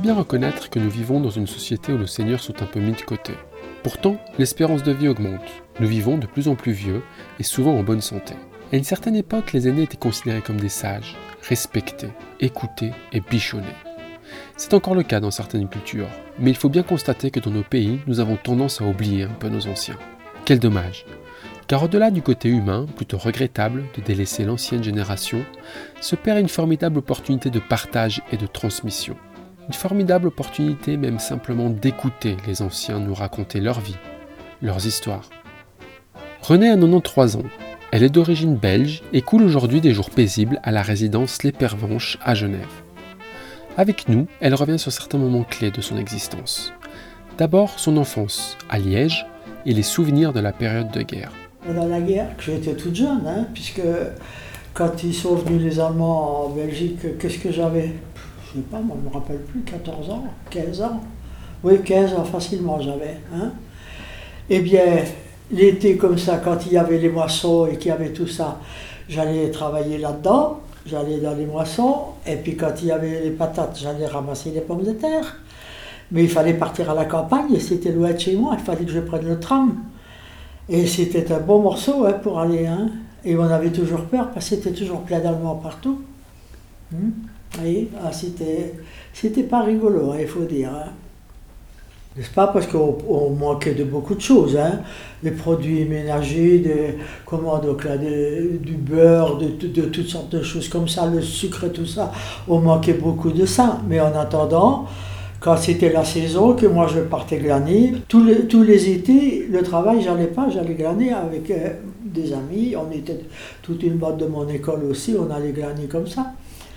bien reconnaître que nous vivons dans une société où nos seniors sont un peu mis de côté. Pourtant, l'espérance de vie augmente. Nous vivons de plus en plus vieux et souvent en bonne santé. À une certaine époque, les aînés étaient considérés comme des sages, respectés, écoutés et bichonnés. C'est encore le cas dans certaines cultures, mais il faut bien constater que dans nos pays, nous avons tendance à oublier un peu nos anciens. Quel dommage! Car au-delà du côté humain, plutôt regrettable de délaisser l'ancienne génération, se perd une formidable opportunité de partage et de transmission. Une formidable opportunité même simplement d'écouter les anciens nous raconter leur vie, leurs histoires. Renée a 93 ans. Elle est d'origine belge et coule aujourd'hui des jours paisibles à la résidence Les Pervenches à Genève. Avec nous, elle revient sur certains moments clés de son existence. D'abord, son enfance, à Liège, et les souvenirs de la période de guerre. Pendant la guerre, j'étais toute jeune, puisque quand ils sont venus les Allemands en Belgique, qu'est-ce que j'avais? Je ne sais pas, moi, je ne me rappelle plus, 14 ans, 15 ans. Oui, 15 ans facilement j'avais. Eh bien, l'été comme ça, quand il y avait les moissons et qu'il y avait tout ça, j'allais travailler là-dedans, j'allais dans les moissons, et puis quand il y avait les patates, j'allais ramasser les pommes de terre. Mais il fallait partir à la campagne, et c'était loin de chez moi, il fallait que je prenne le tram. Et c'était un bon morceau pour aller. Et on avait toujours peur, parce que c'était toujours plein d'Allemands partout. Oui, c'était pas rigolo, il faut dire. N'est-ce pas? Parce qu'on manquait de beaucoup de choses. Des produits ménagers, du beurre, de toutes sortes de choses comme ça, le sucre et tout ça. On manquait beaucoup de ça. Mais en attendant, quand c'était la saison, que moi je partais glaner, tous les étés, le travail, j'allais glaner avec des amis. On était toute une bande de mon école aussi, on allait glaner comme ça.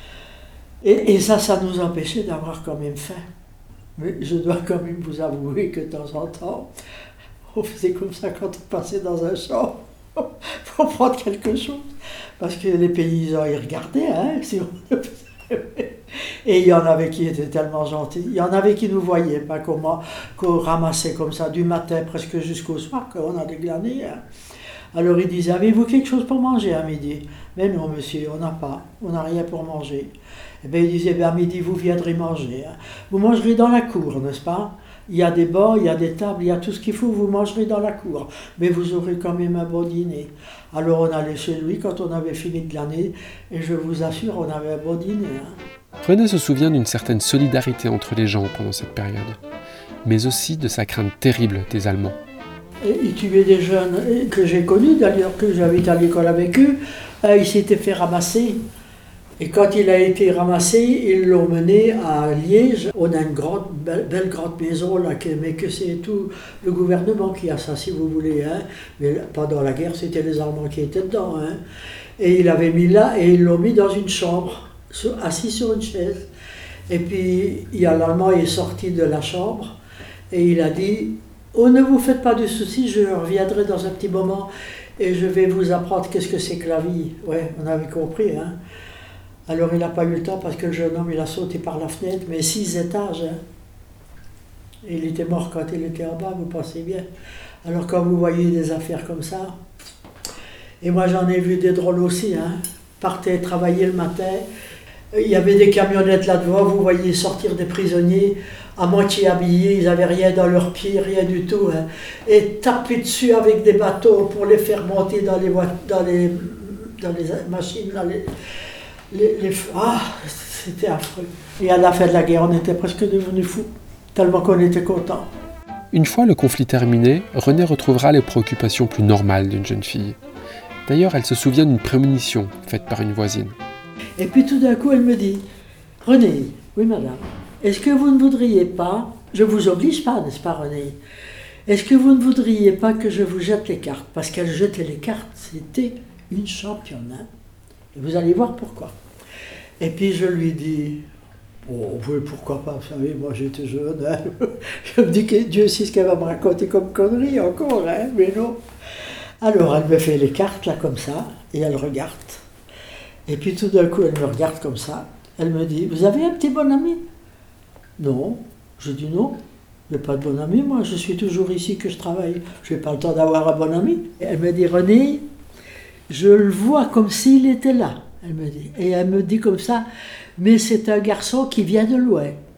Et ça nous empêchait d'avoir quand même faim. Mais je dois quand même vous avouer que de temps en temps, on faisait comme ça quand on passait dans un champ pour prendre quelque chose. Parce que les paysans, ils regardaient, si on le faisait. Et il y en avait qui étaient tellement gentils. Il y en avait qui nous voyaient, pas qu'on ramassait comme ça du matin presque jusqu'au soir, quand on allait glaner. Alors ils disaient, avez-vous quelque chose pour manger à midi? Mais non, monsieur, on n'a rien pour manger. Et bien ils disaient, à midi, vous viendrez manger. Vous mangerez dans la cour, n'est-ce pas? Il y a des bancs, il y a des tables, il y a tout ce qu'il faut, vous mangerez dans la cour. Mais vous aurez quand même un bon dîner. Alors on allait chez lui quand on avait fini de glaner, et je vous assure, on avait un bon dîner. Renée se souvient d'une certaine solidarité entre les gens pendant cette période, mais aussi de sa crainte terrible des Allemands. Et ils tuaient des jeunes que j'ai connus, d'ailleurs, que j'avais été à l'école avec eux. Il s'était fait ramasser. Et quand il a été ramassé, ils l'ont mené à Liège. On a une belle grande maison là, mais que c'est tout le gouvernement qui a ça, si vous voulez. Mais pendant la guerre, c'était les Allemands qui étaient dedans. Et il avait mis là, et ils l'ont mis dans une chambre, assis sur une chaise. Et puis, l'Allemand est sorti de la chambre, et il a dit, « Oh, ne vous faites pas de soucis, je reviendrai dans un petit moment, et je vais vous apprendre qu'est-ce que c'est que la vie. » Ouais, on avait compris, Alors il n'a pas eu le temps parce que le jeune homme il a sauté par la fenêtre, mais 6 étages. Et il était mort quand il était en bas, vous pensez bien. Alors quand vous voyez des affaires comme ça, et moi j'en ai vu des drôles aussi, partaient travailler le matin, il y avait des camionnettes là devant, vous voyez sortir des prisonniers à moitié habillés, ils n'avaient rien dans leurs pieds, rien du tout, et taper dessus avec des bateaux pour les faire monter dans les machines, c'était affreux. Et à la fin de la guerre, on était presque devenus fous, tellement qu'on était contents. Une fois le conflit terminé, Renée retrouvera les préoccupations plus normales d'une jeune fille. D'ailleurs, elle se souvient d'une prémonition faite par une voisine. Et puis tout d'un coup, elle me dit, « Renée, oui madame, est-ce que vous ne voudriez pas, je ne vous oblige pas, n'est-ce pas Renée, est-ce que vous ne voudriez pas que je vous jette les cartes ?» Parce qu'elle jetait les cartes, c'était une championne. Et vous allez voir pourquoi. Et puis je lui dis, oh oui, pourquoi pas, vous savez, moi j'étais jeune, je me dis que Dieu sait ce qu'elle va me raconter comme connerie encore, mais non. Alors elle me fait les cartes là comme ça, et elle regarde. Et puis tout d'un coup elle me regarde comme ça, elle me dit, vous avez un petit bon ami? Non, je dis non, je n'ai pas de bon ami, moi je suis toujours ici que je travaille, je n'ai pas le temps d'avoir un bon ami. Et elle me dit, Renée, je le vois comme s'il était là, elle me dit. Et elle me dit comme ça, mais c'est un garçon qui vient de loin.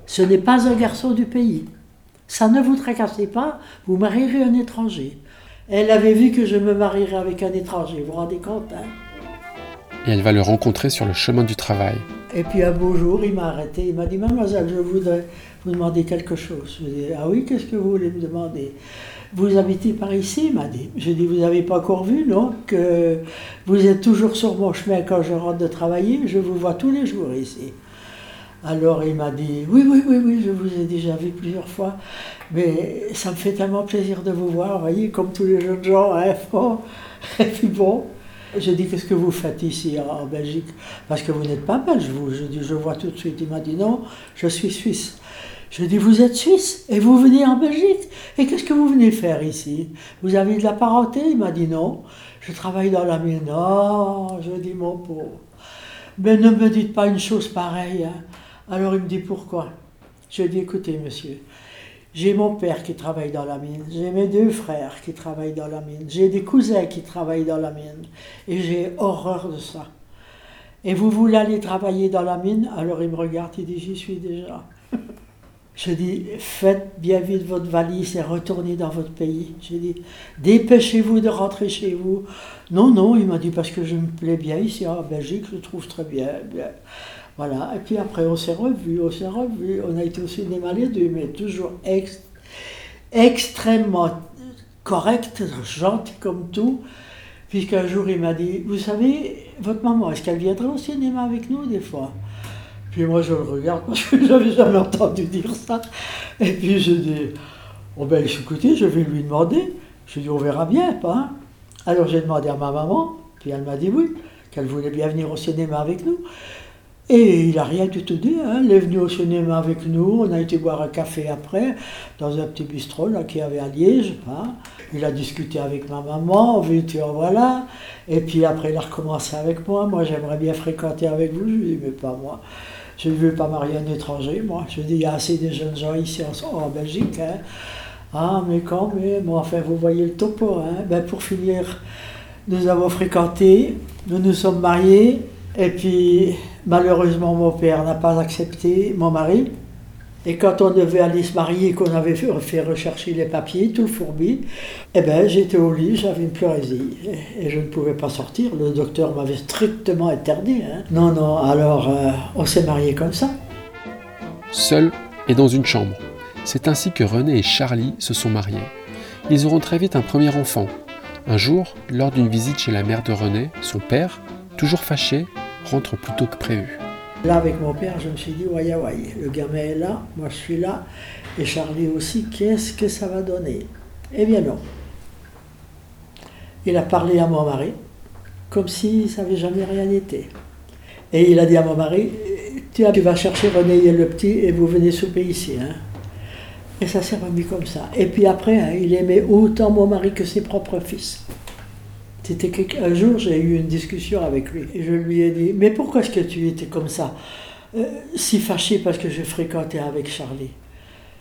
Ce n'est pas un garçon du pays. Ça ne vous tracassez pas, vous marierez un étranger. Elle avait vu que je me marierais avec un étranger, vous vous rendez compte, hein? Et elle va le rencontrer sur le chemin du travail. Et puis un beau jour, il m'a arrêté, il m'a dit « Mademoiselle, je voudrais vous demander quelque chose. » Je lui ai dit « Ah oui, qu'est-ce que vous voulez me demander ? Vous habitez par ici ?» Il m'a dit. Je lui ai dit « Vous n'avez pas encore vu, non ? Que vous êtes toujours sur mon chemin quand je rentre de travailler, je vous vois tous les jours ici. » Alors il m'a dit « Oui, je vous ai déjà vu plusieurs fois, mais ça me fait tellement plaisir de vous voir, vous voyez, comme tous les jeunes gens, hein, bon. » Et puis bon, j'ai dit « Qu'est-ce que vous faites ici en Belgique ? Parce que vous n'êtes pas belge, vous. » Je dis « Je vois tout de suite. » Il m'a dit « Non, je suis suisse. » Je dis « Vous êtes suisse et vous venez en Belgique ? Et qu'est-ce que vous venez faire ici ? Vous avez de la parenté ?» Il m'a dit « Non, je travaille dans la mine. » Non, je dis « Mon pauvre, mais ne me dites pas une chose pareille, hein. » Alors il me dit « Pourquoi ?» Je dis « Écoutez, monsieur, j'ai mon père qui travaille dans la mine, j'ai mes 2 frères qui travaillent dans la mine, j'ai des cousins qui travaillent dans la mine, et j'ai horreur de ça. Et vous voulez aller travailler dans la mine ?» Alors il me regarde, il dit « J'y suis déjà. » Je dis « Faites bien vite votre valise et retournez dans votre pays. » J'ai dit « Dépêchez-vous de rentrer chez vous. » Non, il m'a dit « Parce que je me plais bien ici en Belgique, je trouve très bien. » Voilà, et puis après on s'est revus, on a été au cinéma les 2, mais toujours extrêmement correct, gentil comme tout, puisqu'un jour il m'a dit « Vous savez, votre maman, est-ce qu'elle viendrait au cinéma avec nous des fois ?» Puis moi je le regarde, parce que je n'avais jamais entendu dire ça, et puis je dis « Oh ben écoutez, je vais lui demander. » Je dis « On verra bien, pas hein. » Alors j'ai demandé à ma maman, puis elle m'a dit oui, qu'elle voulait bien venir au cinéma avec nous. Et il n'a rien du tout dit, hein. Il est venu au cinéma avec nous, on a été boire un café après, dans un petit bistrot là, qu'il y avait à Liège. Hein. Il a discuté avec ma maman, tu en voilà. Et puis après, il a recommencé avec moi. Moi, j'aimerais bien fréquenter avec vous. Je lui ai dit, mais pas moi. Je ne veux pas marier un étranger, moi. Je lui ai dit, il y a assez de jeunes gens ici en Belgique. Hein. Ah, mais quand même, enfin, vous voyez le topo. Hein. Ben, pour finir, nous avons fréquenté, nous nous sommes mariés. Et puis, malheureusement, mon père n'a pas accepté mon mari. Et quand on devait aller se marier, qu'on avait fait rechercher les papiers, tout le fourbi, eh ben, j'étais au lit, j'avais une pleurésie. Et je ne pouvais pas sortir. Le docteur m'avait strictement interdit. Hein. Non, alors on s'est mariés comme ça. Seul et dans une chambre. C'est ainsi que René et Charlie se sont mariés. Ils auront très vite un premier enfant. Un jour, lors d'une visite chez la mère de René, son père, toujours fâché, rentre plus tôt que prévu. Là, avec mon père, je me suis dit, ouais, le gamin est là, moi je suis là, et Charlie aussi, qu'est-ce que ça va donner ? Eh bien non. Il a parlé à mon mari, comme si ça n'avait jamais rien été. Et il a dit à mon mari, tu vas chercher René et le petit, et vous venez souper ici. Hein. Et ça s'est remis comme ça. Et puis après, hein, il aimait autant mon mari que ses propres fils. Un jour, j'ai eu une discussion avec lui et je lui ai dit « Mais pourquoi est-ce que tu étais comme ça, si fâché parce que je fréquentais avec Charlie ? Pourquoi ?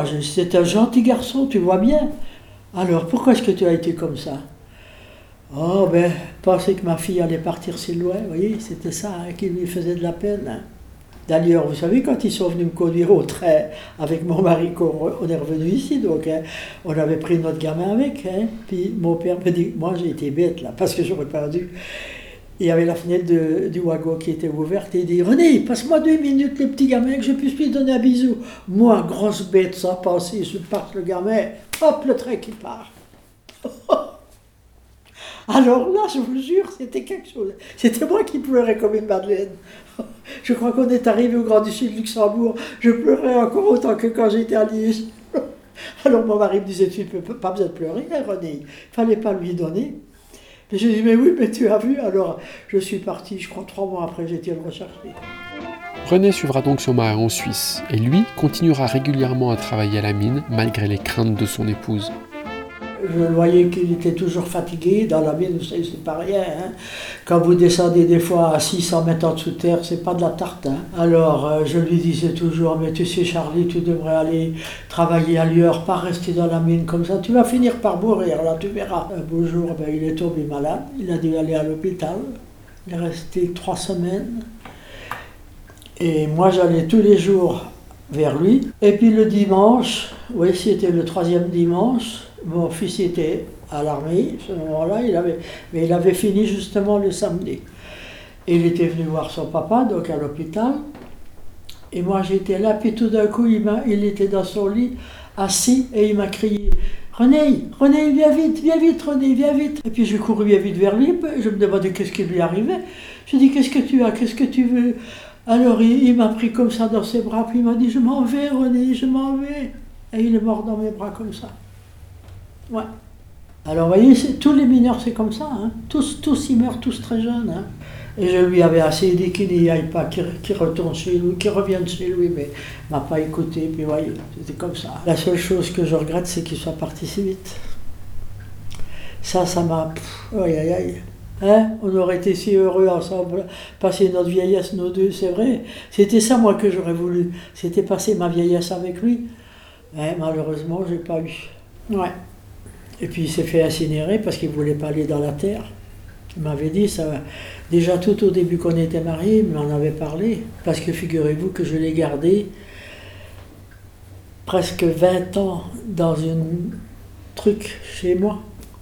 C'est un gentil garçon, tu vois bien. Alors, pourquoi est-ce que tu as été comme ça ? » Oh, ben, pensais que ma fille allait partir si loin, vous voyez, c'était ça hein, qui lui faisait de la peine. Hein. D'ailleurs, vous savez, quand ils sont venus me conduire au train avec mon mari, on est revenu ici, donc hein, on avait pris notre gamin avec. Hein, puis mon père me dit, moi j'ai été bête là, parce que j'aurais pas dû. Il y avait la fenêtre du wagon qui était ouverte, et il dit, René, passe-moi 2 minutes le petit gamin, que je puisse lui donner un bisou. Moi, grosse bête, sans penser, je passe le gamin, hop, le train qui part. Alors là, je vous jure, c'était quelque chose. C'était moi qui pleurais comme une madeleine. Je crois qu'on est arrivé au Grand Duché de Luxembourg. Je pleurais encore autant que quand j'étais à Liège. Alors mon mari me disait, tu ne peux pas besoin de pleurer, hein, René. Il ne fallait pas lui donner. Et je dis, mais oui, mais tu as vu. Alors je suis parti, je crois 3 mois après, j'ai été le rechercher. René suivra donc son mari en Suisse. Et lui continuera régulièrement à travailler à la mine, malgré les craintes de son épouse. Je voyais qu'il était toujours fatigué. Dans la mine, c'est pas rien. Hein. Quand vous descendez des fois à 600 mètres en dessous de terre, c'est pas de la tarte. Hein. Alors, je lui disais toujours, mais tu sais, Charlie, tu devrais aller travailler ailleurs, pas rester dans la mine comme ça. Tu vas finir par mourir, là, tu verras. Un beau jour, ben, il est tombé malade. Il a dû aller à l'hôpital. Il est resté 3 semaines. Et moi, j'allais tous les jours vers lui. Et puis le dimanche, oui, c'était le 3e dimanche, mon fils était à l'armée, à ce moment-là, mais il avait fini justement le samedi. Et il était venu voir son papa, donc à l'hôpital. Et moi j'étais là, puis tout d'un coup, il était dans son lit, assis, et il m'a crié « René, viens vite, René, viens vite !» Et puis j'ai couru bien vite vers lui, je me demandais qu'est-ce qui lui arrivait. Je dis « Qu'est-ce que tu as, qu'est-ce que tu veux ?» Alors il m'a pris comme ça dans ses bras, puis il m'a dit « Je m'en vais, René, je m'en vais !» Et il est mort dans mes bras comme ça. Ouais. Alors vous voyez, tous les mineurs c'est comme ça, hein. Tous ils meurent tous très jeunes. Hein. Et je lui avais assez dit qu'il n'y aille pas, qu'il retourne chez lui, qu'il revienne chez lui, mais il ne m'a pas écouté, puis voyez, c'était comme ça. La seule chose que je regrette, c'est qu'il soit parti si vite. Ça m'a... Aïe, aïe, aïe. Hein? On aurait été si heureux ensemble, passer notre vieillesse, nous deux, c'est vrai. C'était ça, moi, que j'aurais voulu. C'était passer ma vieillesse avec lui. Mais malheureusement, je n'ai pas eu. Ouais. Et puis il s'est fait incinérer parce qu'il ne voulait pas aller dans la terre. Il m'avait dit ça. Déjà tout au début qu'on était mariés, il m'en avait parlé. Parce que figurez-vous que je l'ai gardé presque 20 ans dans un truc chez moi.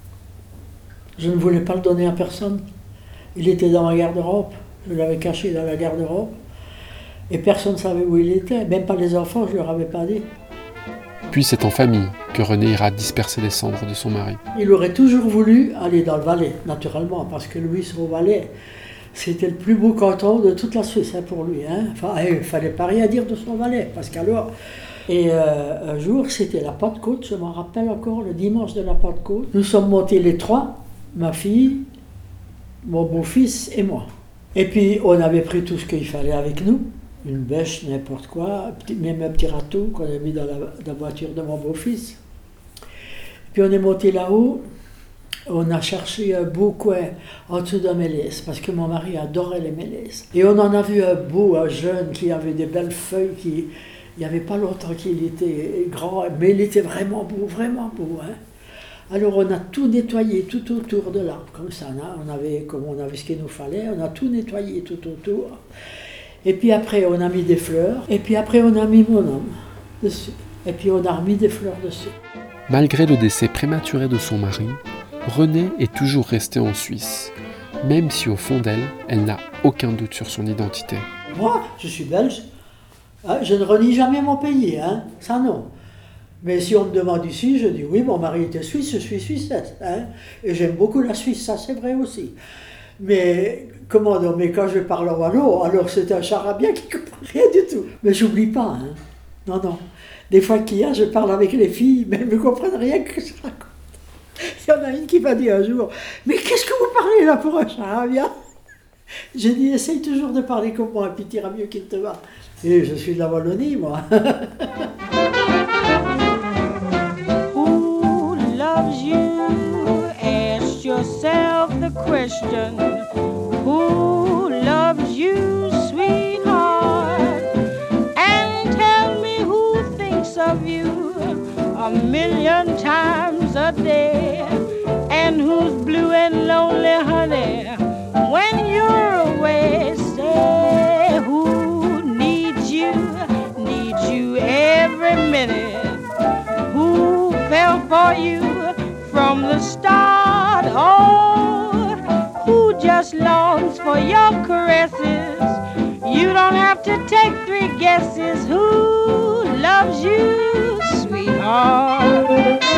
Je ne voulais pas le donner à personne. Il était dans ma garde-robe. Je l'avais caché dans la garde-robe. Et personne ne savait où il était. Même pas les enfants, je ne leur avais pas dit. Puis c'est en famille que René ira disperser les cendres de son mari. Il aurait toujours voulu aller dans le Valais, naturellement, parce que lui, son Valais, c'était le plus beau canton de toute la Suisse hein, pour lui. Hein. Enfin, il ne fallait pas rien dire de son Valais, parce qu'alors... Et un jour, c'était la Pentecôte, je m'en rappelle encore, le dimanche de la Pentecôte. Nous sommes montés les trois, ma fille, mon beau-fils et moi. Et puis, on avait pris tout ce qu'il fallait avec nous. Une bêche, n'importe quoi, même un petit râteau qu'on a mis dans la voiture de mon beau-fils. Puis on est monté là-haut, on a cherché un beau coin en dessous d'un mélèze, parce que mon mari adorait les mélèzes. Et on en a vu un beau, un jeune, qui avait des belles feuilles, il n'y avait pas longtemps qu'il était grand, mais il était vraiment beau, hein. Alors on a tout nettoyé tout autour de l'arbre, comme ça, comme on avait ce qu'il nous fallait, on a tout nettoyé tout autour. Et puis après, on a mis des fleurs. Et puis après, on a mis mon homme dessus. Et puis on a remis des fleurs dessus. Malgré le décès prématuré de son mari, Renée est toujours restée en Suisse, même si au fond d'elle, elle n'a aucun doute sur son identité. Moi, je suis belge. Je ne renie jamais mon pays, hein. Ça non. Mais si on me demande ici, je dis oui, mon mari était suisse, je suis suissesse. Hein. Et j'aime beaucoup la Suisse, ça c'est vrai aussi. Mais mais quand je parle en wallon, alors c'est un charabia qui ne comprend rien du tout. Mais j'oublie pas, hein. Non. Des fois je parle avec les filles, mais elles ne comprennent rien que je raconte. Il y en a une qui m'a dit un jour, mais qu'est-ce que vous parlez là pour un charabia? J'ai dit, essaye toujours de parler comme moi, et puis tu iras mieux qu'il te va. Et je suis de la Wallonie, moi. Who loves you? Ask yourself the question. Who loves you, sweetheart? And tell me who thinks of you 1,000,000 times a day. And who's blue and lonely, honey, when you're away. Say who needs you every minute. Who fell for you from the start? Oh, who just longs for your caresses? You don't have to take 3 guesses. Who loves you, sweetheart?